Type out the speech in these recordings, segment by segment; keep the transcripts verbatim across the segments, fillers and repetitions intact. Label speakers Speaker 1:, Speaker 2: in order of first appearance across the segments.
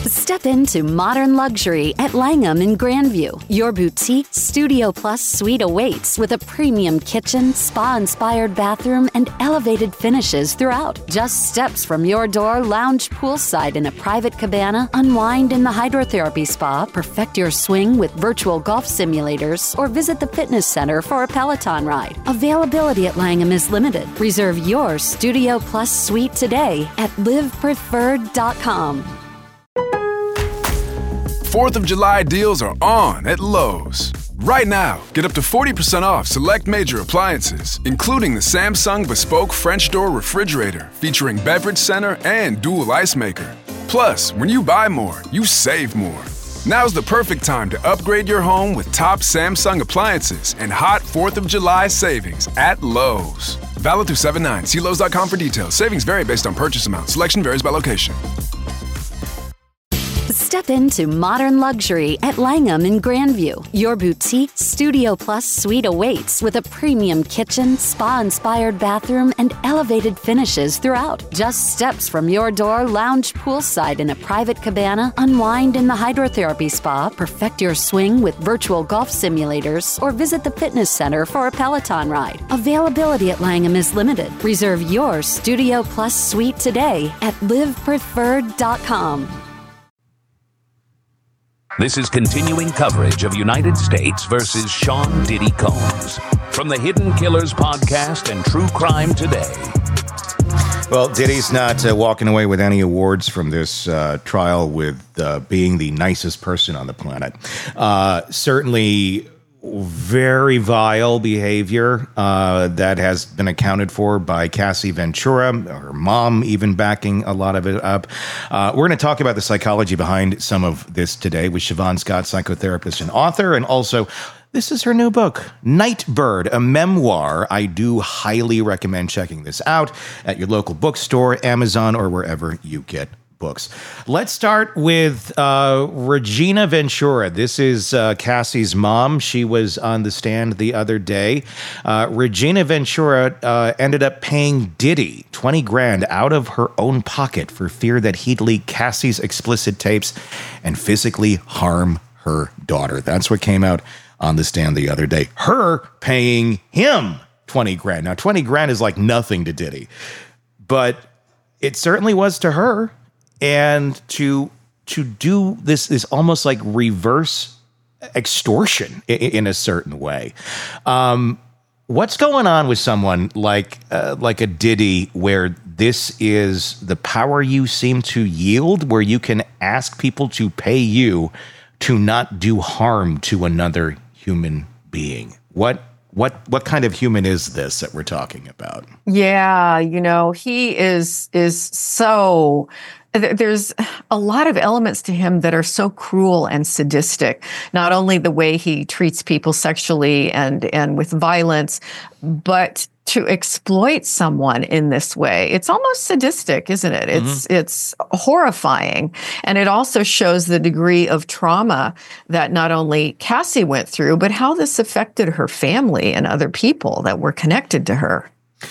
Speaker 1: Step into modern luxury at Langham in Grandview. Your boutique Studio Plus suite awaits with a premium kitchen, spa-inspired bathroom, and elevated finishes throughout. Just steps from your door, lounge poolside in a private cabana, unwind in the hydrotherapy spa, perfect your swing with virtual golf simulators, or visit the fitness center for a Peloton ride. Availability at Langham is limited. Reserve your Studio Plus suite today at live preferred dot com.
Speaker 2: fourth of July deals are on at Lowe's. Right now, get up to forty percent off select major appliances, including the Samsung Bespoke French Door Refrigerator featuring beverage center and dual ice maker. Plus, when you buy more, you save more. Now's the perfect time to upgrade your home with top Samsung appliances and hot fourth of July savings at Lowe's. Valid through seven nine. See Lowe's dot com for details. Savings vary based on purchase amount. Selection varies by location.
Speaker 1: Step into modern luxury at Langham in Grandview. Your boutique Studio Plus suite awaits with a premium kitchen, spa-inspired bathroom, and elevated finishes throughout. Just steps from your door, lounge poolside in a private cabana, unwind in the hydrotherapy spa, perfect your swing with virtual golf simulators, or visit the fitness center for a Peloton ride. Availability at Langham is limited. Reserve your Studio Plus suite today at live preferred dot com.
Speaker 3: This is continuing coverage of United States versus Sean Diddy Combs from the Hidden Killers podcast and True Crime Today.
Speaker 4: Well, Diddy's not uh, walking away with any awards from this uh, trial with uh, being the nicest person on the planet. Uh, certainly very vile behavior uh, that has been accounted for by Cassie Ventura, her mom even backing a lot of it up. Uh, we're going to talk about the psychology behind some of this today with Siobhan Scott, psychotherapist and author, and also this is her new book, Nightbird, a memoir. I do highly recommend checking this out at your local bookstore, Amazon, or wherever you get books. Let's start with uh, Regina Ventura. This is uh, Cassie's mom. She was on the stand the other day. Uh, Regina Ventura uh, ended up paying Diddy twenty grand out of her own pocket for fear that he'd leak Cassie's explicit tapes and physically harm her daughter. That's what came out on the stand the other day. Her paying him twenty grand. Now, twenty grand is like nothing to Diddy, but it certainly was to her. And to to do this is almost like reverse extortion in, in a certain way. Um, what's going on with someone like uh, like a Diddy, where this is the power you seem to yield, where you can ask people to pay you to not do harm to another human being? What what what kind of human is this that we're talking about?
Speaker 5: Yeah, you know, he is is so. There's a lot of elements to him that are so cruel and sadistic. Not only the way he treats people sexually and, and with violence, but to exploit someone in this way. It's almost sadistic, isn't it? It's mm-hmm. it's horrifying. And it also shows the degree of trauma that not only Cassie went through, but how this affected her family and other people that were connected to her.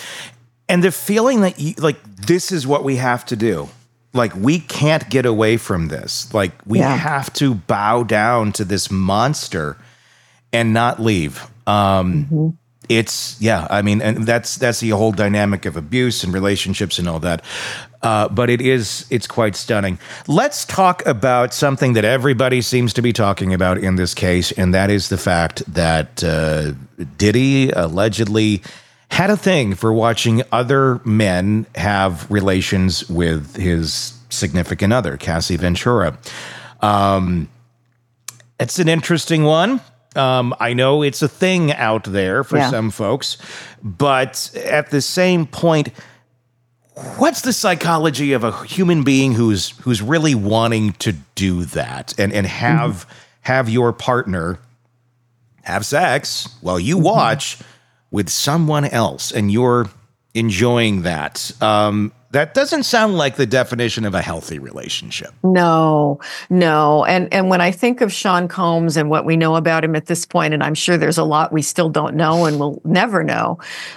Speaker 4: And the feeling that, you, like, this is what we have to do. Like, we can't get away from this. Like, we yeah. have to bow down to this monster and not leave. Um, mm-hmm. It's, yeah, I mean, and that's that's the whole dynamic of abuse and relationships and all that. Uh, but it is, it's quite stunning. Let's talk about something that everybody seems to be talking about in this case, and that is the fact that uh, Diddy allegedly had a thing for watching other men have relations with his significant other, Cassie Ventura. Um, it's an interesting one. Um, I know it's a thing out there for yeah. some folks, but at the same point, what's the psychology of a human being who's who's really wanting to do that and, and have mm-hmm. have your partner have sex while you watch mm-hmm. with someone else, and you're enjoying that? Um, that doesn't sound like the definition of a healthy relationship.
Speaker 5: No, no. And and when I think of Sean Combs and what we know about him at this point, and I'm sure there's a lot we still don't know and will never know,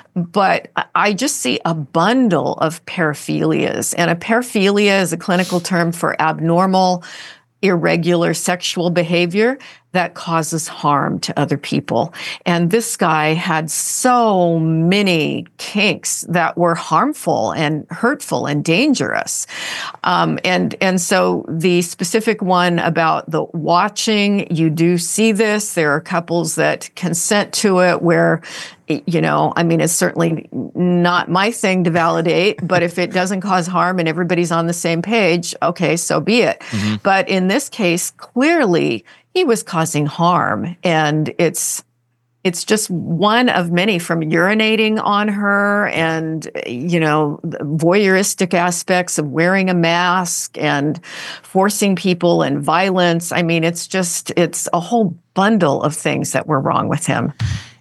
Speaker 5: but I just see a bundle of paraphilias. And a paraphilia is a clinical term for abnormal, irregular sexual behavior that causes harm to other people. And this guy had so many kinks that were harmful and hurtful and dangerous. Um, and, and so the specific one about the watching, you do see this. There are couples that consent to it where, you know, I mean, it's certainly not my thing to validate, but if it doesn't cause harm and everybody's on the same page, okay, so be it. Mm-hmm. But in this case, clearly, he was causing harm, and it's it's just one of many, from urinating on her and, you know, voyeuristic aspects of wearing a mask and forcing people and violence. I mean, it's just, it's a whole bundle of things that were wrong with him.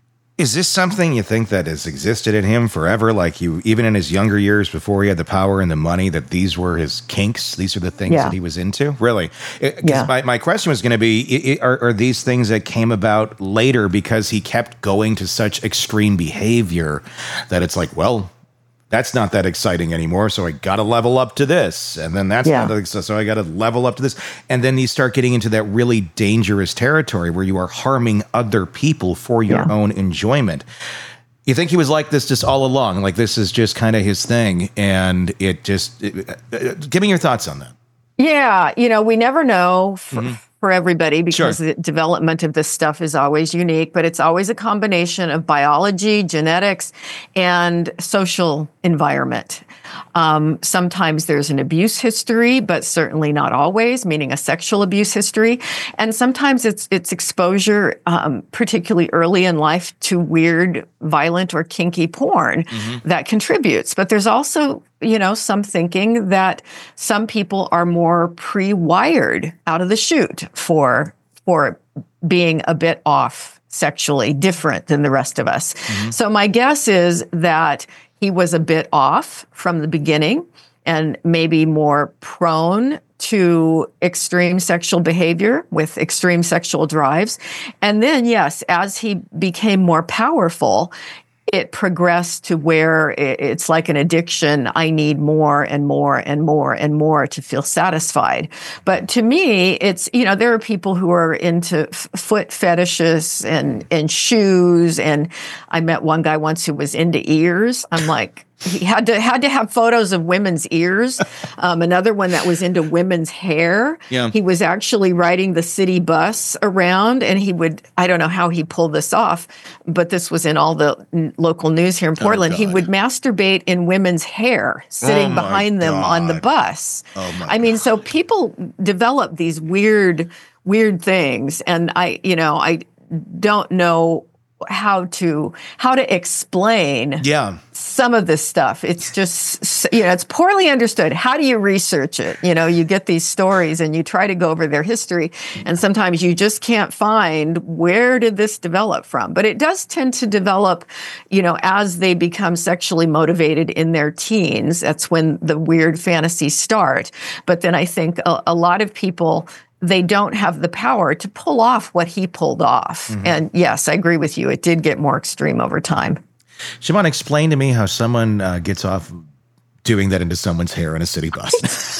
Speaker 4: Is this something you think that has existed in him forever? Like, you, even in his younger years before he had the power and the money, that these were his kinks? These are the things yeah. that he was into? Really? Yeah. My, my question was going to be, are, are these things that came about later because he kept going to such extreme behavior that it's like, well, that's not that exciting anymore, so I got to level up to this. And then that's yeah. not that, so I got to level up to this. And then you start getting into that really dangerous territory where you are harming other people for your yeah. own enjoyment. You think he was like this just all along? Like, this is just kind of his thing, and it just... It, uh, give me your thoughts on that.
Speaker 5: Yeah, you know, we never know for, mm-hmm. for everybody because
Speaker 4: sure.
Speaker 5: the development of this stuff is always unique, but it's always a combination of biology, genetics, and social environment. Um, sometimes there's an abuse history, but certainly not always, meaning a sexual abuse history. And sometimes it's it's exposure, um, particularly early in life, to weird, violent, or kinky porn mm-hmm. that contributes. But there's also, you know, some thinking that some people are more pre-wired out of the chute for for being a bit off sexually, different than the rest of us. Mm-hmm. So my guess is that he was a bit off from the beginning and maybe more prone to extreme sexual behavior with extreme sexual drives. And then, yes, as he became more powerful, it progressed to where it's like an addiction. I need more and more and more and more to feel satisfied. But to me, it's, you know, there are people who are into f- foot fetishes and, and shoes. And I met one guy once who was into ears. I'm like, he had to had to have photos of women's ears. Um, another one that was into women's hair.
Speaker 4: Yeah.
Speaker 5: He was actually riding the city bus around, and he would, I don't know how he pulled this off, but this was in all the n- local news here in Portland. Oh, he would masturbate in women's hair, sitting
Speaker 4: oh
Speaker 5: behind them
Speaker 4: God.
Speaker 5: on the bus.
Speaker 4: Oh my
Speaker 5: I mean,
Speaker 4: God.
Speaker 5: so people develop these weird, weird things, and I, you know, I don't know how to how to explain
Speaker 4: yeah.
Speaker 5: some of this stuff. It's just, you know, it's poorly understood. How do you research it? You know, you get these stories and you try to go over their history, and sometimes you just can't find where did this develop from. But it does tend to develop, you know, as they become sexually motivated in their teens. That's when the weird fantasies start. But then I think a, a lot of people, they don't have the power to pull off what he pulled off. Mm-hmm. And yes, I agree with you. It did get more extreme over time.
Speaker 4: Shimon, explain to me how someone uh, gets off doing that into someone's hair in a city bus.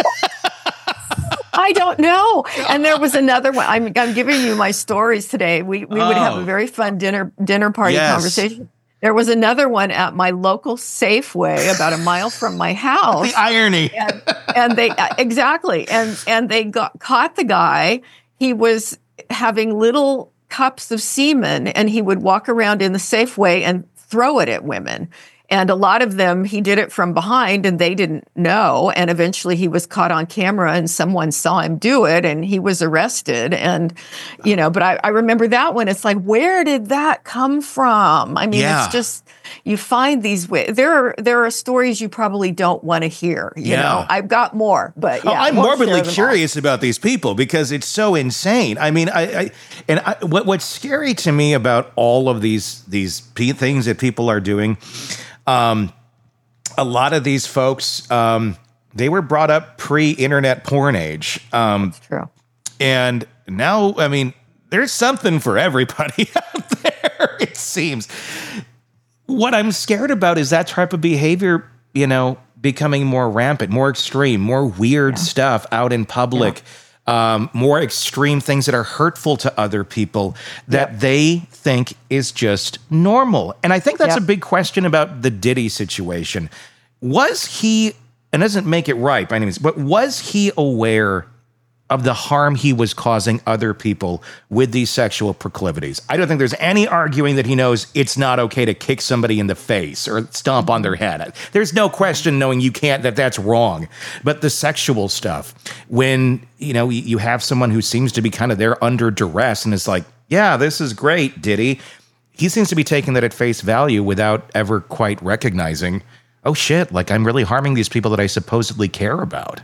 Speaker 5: I don't know. And there was another one. I'm, I'm giving you my stories today. We we oh. would have a very fun dinner dinner party
Speaker 4: yes.
Speaker 5: conversation. There was another one at my local Safeway about a mile from my house.
Speaker 4: The irony.
Speaker 5: And, and they, exactly. And, and they got caught the guy. He was having little cups of semen, and he would walk around in the Safeway and throw it at women. And a lot of them, he did it from behind, and they didn't know. And eventually he was caught on camera, and someone saw him do it, and he was arrested. And, you know, but I, I remember that one. It's like, where did that come from? I mean,
Speaker 4: yeah.
Speaker 5: it's just, you find these, there are there are stories you probably don't want to hear. You
Speaker 4: yeah.
Speaker 5: know, I've got more, but yeah.
Speaker 4: Oh, I'm morbidly curious all. about these people because it's so insane. I mean, I, I and I, what what's scary to me about all of these these things that people are doing, Um, a lot of these folks, um, they were brought up pre-internet porn age. Um,
Speaker 5: That's true.
Speaker 4: And now, I mean, there's something for everybody out there, it seems. What I'm scared about is that type of behavior, you know, becoming more rampant, more extreme, more weird yeah. stuff out in public, yeah. um, more extreme things that are hurtful to other people that yep. they think is just normal. And I think that's yep. a big question about the Diddy situation. Was he, and doesn't make it right by any means, but was he aware of the harm he was causing other people with these sexual proclivities? I don't think there's any arguing that he knows it's not okay to kick somebody in the face or stomp on their head. There's no question knowing you can't, that that's wrong. But the sexual stuff, when, you know, you have someone who seems to be kind of there under duress and is like, yeah, this is great, Diddy. He seems to be taking that at face value without ever quite recognizing, oh shit, like I'm really harming these people that I supposedly care about.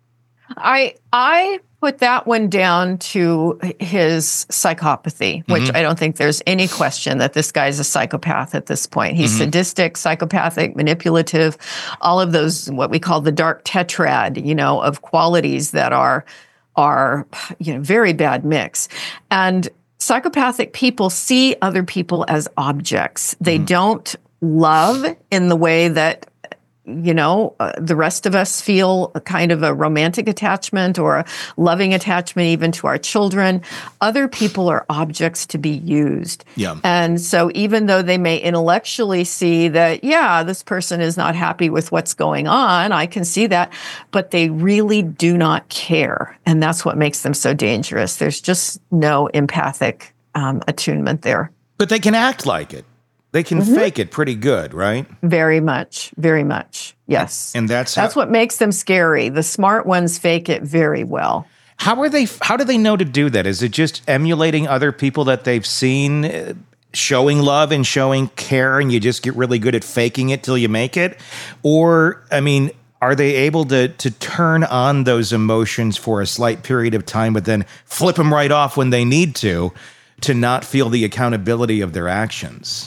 Speaker 5: I I put that one down to his psychopathy, which mm-hmm. I don't think there's any question that this guy's a psychopath at this point. He's mm-hmm. sadistic, psychopathic, manipulative, all of those, what we call the dark tetrad, you know, of qualities that are, are, you know, very bad mix. And psychopathic people see other people as objects. They mm-hmm. don't love in the way that, you know, uh, the rest of us feel a kind of a romantic attachment or a loving attachment even to our children. Other people are objects to be used.
Speaker 4: Yeah.
Speaker 5: And so even though they may intellectually see that, yeah, this person is not happy with what's going on, I can see that, but they really do not care. And that's what makes them so dangerous. There's just no empathic um, attunement there.
Speaker 4: But they can act like it. They can mm-hmm. fake it pretty good, right?
Speaker 5: Very much, very much. Yes.
Speaker 4: And that's
Speaker 5: that's how, what makes them scary. The smart ones fake it very well.
Speaker 4: How are they how do they know to do that? Is it just emulating other people that they've seen uh, showing love and showing care and you just get really good at faking it till you make it? Or I mean, are they able to to turn on those emotions for a slight period of time but then flip them right off when they need to to not feel the accountability of their actions?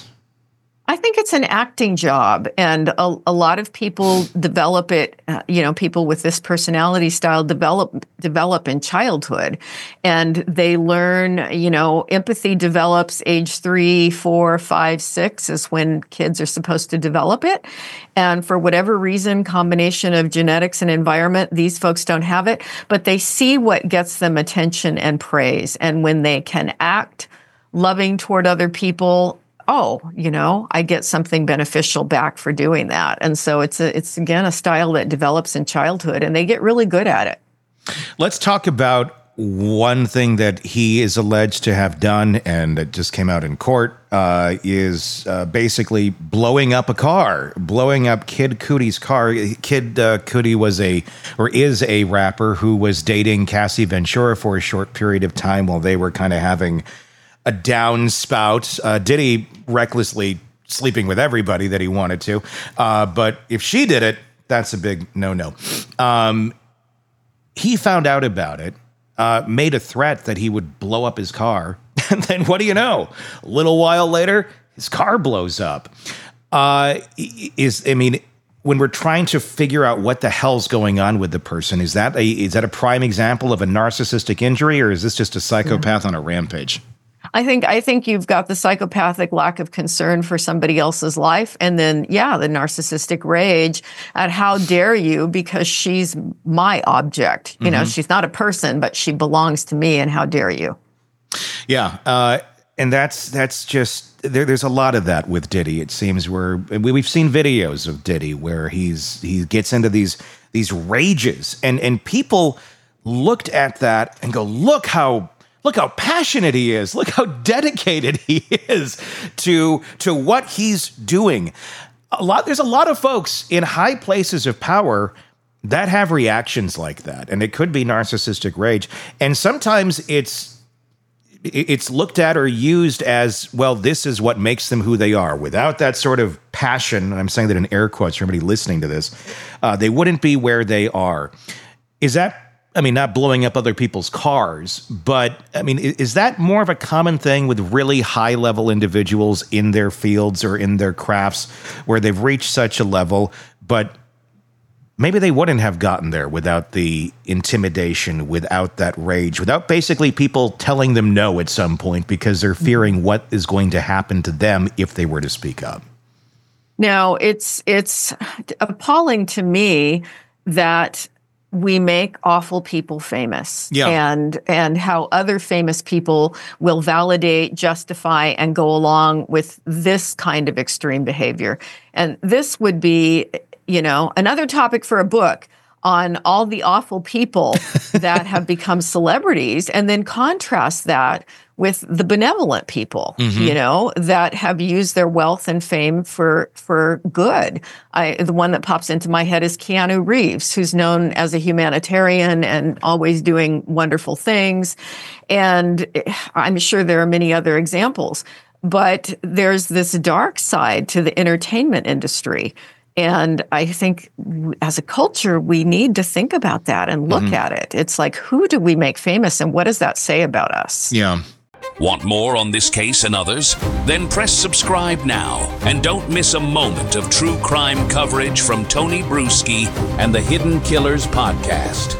Speaker 5: I think it's an acting job, and a, a lot of people develop it, uh, you know, people with this personality style develop develop in childhood, and they learn, you know, empathy develops age three, four, five, six is when kids are supposed to develop it. And for whatever reason, combination of genetics and environment, these folks don't have it, but they see what gets them attention and praise. And when they can act loving toward other people, oh, you know, I get something beneficial back for doing that. And so it's, a, it's again, a style that develops in childhood, and they get really good at it.
Speaker 4: Let's talk about one thing that he is alleged to have done, and it just came out in court, uh, is uh, basically blowing up a car, blowing up Kid Cudi's car. Kid uh, Cudi was a, or is a rapper who was dating Cassie Ventura for a short period of time while they were kind of having a downspout. Uh, Diddy recklessly sleeping with everybody that he wanted to. Uh, but if she did it, that's a big no-no. Um, he found out about it, uh, made a threat that he would blow up his car. And then what do you know? A little while later, his car blows up. Uh, is I mean, when we're trying to figure out what the hell's going on with the person, is that a, is that a prime example of a narcissistic injury, or is this just a psychopath mm-hmm. on a rampage?
Speaker 5: I think I think you've got the psychopathic lack of concern for somebody else's life, and then yeah, the narcissistic rage at how dare you, because she's my object. You mm-hmm. know, she's not a person, but she belongs to me, and how dare you?
Speaker 4: Yeah, uh, and that's that's just there, there's a lot of that with Diddy. It seems where we, we've seen videos of Diddy where he's he gets into these these rages, and and people looked at that and go, look how. Look how passionate he is. Look how dedicated he is to, to what he's doing. A lot, there's a lot of folks in high places of power that have reactions like that, and it could be narcissistic rage. And sometimes it's it's looked at or used as, well, this is what makes them who they are. Without that sort of passion, and I'm saying that in air quotes for everybody listening to this, uh, they wouldn't be where they are. Is that I mean, not blowing up other people's cars, but I mean, is that more of a common thing with really high-level individuals in their fields or in their crafts where they've reached such a level, but maybe they wouldn't have gotten there without the intimidation, without that rage, without basically people telling them no at some point because they're fearing what is going to happen to them if they were to speak up.
Speaker 5: Now, it's it's appalling to me that we make awful people famous,
Speaker 4: yeah.
Speaker 5: and and how other famous people will validate, justify, and go along with this kind of extreme behavior. And this would be, you know, another topic for a book on all the awful people that have become celebrities, and then contrast that with the benevolent people, mm-hmm. you know, that have used their wealth and fame for for good. I, the one that pops into my head is Keanu Reeves, who's known as a humanitarian and always doing wonderful things. And I'm sure there are many other examples, but there's this dark side to the entertainment industry. And I think as a culture, we need to think about that and look mm-hmm. at it. It's like, who do we make famous, and what does that say about us?
Speaker 4: Yeah.
Speaker 3: Want more on this case and others? Then press subscribe now and don't miss a moment of true crime coverage from Tony Bruschi and the Hidden Killers podcast.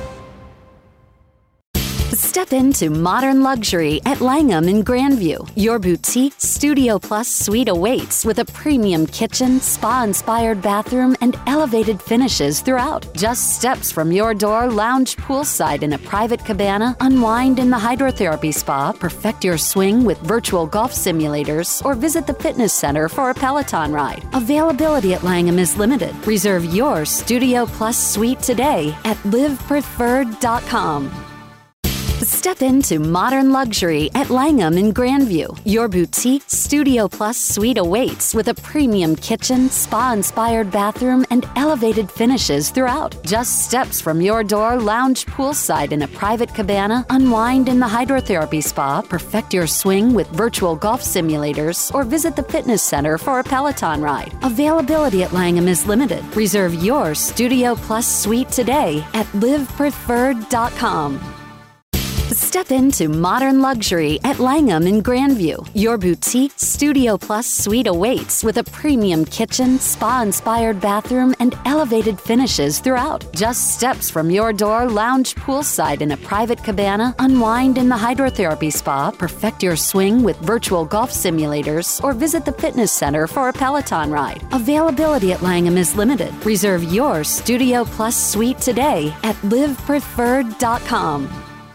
Speaker 1: Step into modern luxury at Langham in Grandview. Your boutique Studio Plus suite awaits with a premium kitchen, spa-inspired bathroom, and elevated finishes throughout. Just steps from your door, lounge poolside in a private cabana, unwind in the hydrotherapy spa, perfect your swing with virtual golf simulators, or visit the fitness center for a Peloton ride. Availability at Langham is limited. Reserve your Studio Plus suite today at live preferred dot com. Step into modern luxury at Langham in Grandview. Your boutique Studio Plus suite awaits with a premium kitchen, spa-inspired bathroom, and elevated finishes throughout. Just steps from your door, lounge poolside in a private cabana, unwind in the hydrotherapy spa, perfect your swing with virtual golf simulators, or visit the fitness center for a Peloton ride. Availability at Langham is limited. Reserve your Studio Plus suite today at live preferred dot com. Step into modern luxury at Langham in Grandview. Your boutique Studio Plus suite awaits with a premium kitchen, spa-inspired bathroom, and elevated finishes throughout. Just steps from your door, lounge poolside in a private cabana, unwind in the hydrotherapy spa, perfect your swing with virtual golf simulators, or visit the fitness center for a Peloton ride. Availability at Langham is limited. Reserve your Studio Plus suite today at live preferred dot com.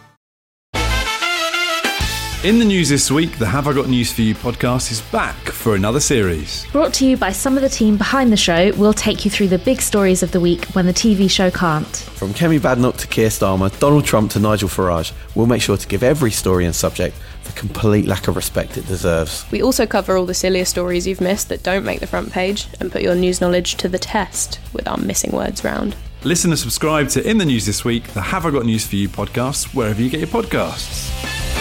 Speaker 6: In the news this week, the Have I Got News For You podcast is back for another series.
Speaker 7: Brought to you by some of the team behind the show, we'll take you through the big stories of the week when the T V show can't.
Speaker 8: From Kemi Badenoch to Keir Starmer, Donald Trump to Nigel Farage, we'll make sure to give every story and subject the complete lack of respect it deserves.
Speaker 9: We also cover all the sillier stories you've missed that don't make the front page and put your news knowledge to the test with our missing words round.
Speaker 6: Listen and subscribe to In the News This Week, the Have I Got News For You podcast, wherever you get your podcasts.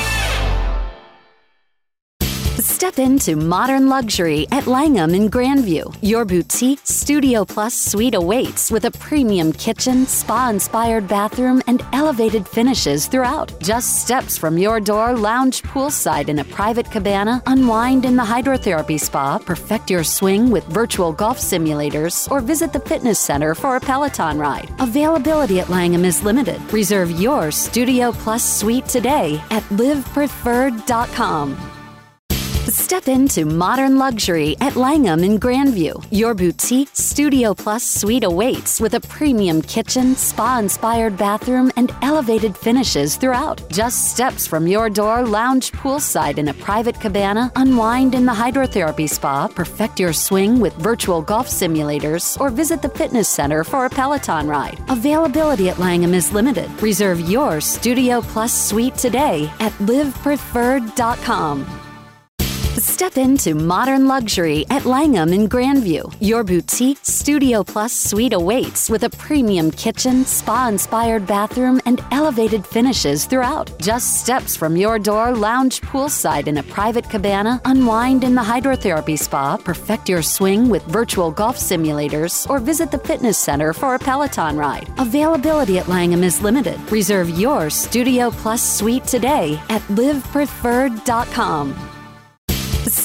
Speaker 1: Step into modern luxury at Langham in Grandview. Your boutique Studio Plus suite awaits with a premium kitchen, spa-inspired bathroom, and elevated finishes throughout. Just steps from your door, lounge poolside in a private cabana, unwind in the hydrotherapy spa, perfect your swing with virtual golf simulators, or visit the fitness center for a Peloton ride. Availability at Langham is limited. Reserve your Studio Plus suite today at live preferred dot com. Step into modern luxury at Langham in Grandview. Your boutique Studio Plus suite awaits with a premium kitchen, spa-inspired bathroom, and elevated finishes throughout. Just steps from your door, lounge poolside in a private cabana, unwind in the hydrotherapy spa, perfect your swing with virtual golf simulators, or visit the fitness center for a Peloton ride. Availability at Langham is limited. Reserve your Studio Plus suite today at live preferred dot com. Step into modern luxury at Langham in Grandview. Your boutique Studio Plus suite awaits with a premium kitchen, spa-inspired bathroom, and elevated finishes throughout. Just steps from your door, lounge poolside in a private cabana, unwind in the hydrotherapy spa, perfect your swing with virtual golf simulators, or visit the fitness center for a Peloton ride. Availability at Langham is limited. Reserve your Studio Plus suite today at live preferred dot com.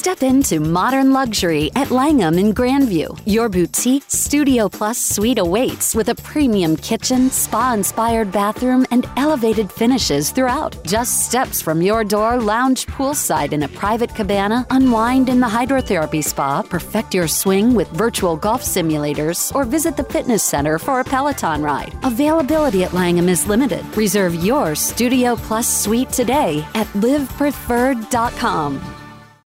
Speaker 1: Step into modern luxury at Langham in Grandview. Your boutique Studio Plus suite awaits with a premium kitchen, spa-inspired bathroom, and elevated finishes throughout. Just steps from your door, lounge poolside in a private cabana, unwind in the hydrotherapy spa, perfect your swing with virtual golf simulators, or visit the fitness center for a Peloton ride. Availability at Langham is limited. Reserve your Studio Plus suite today at live preferred dot com.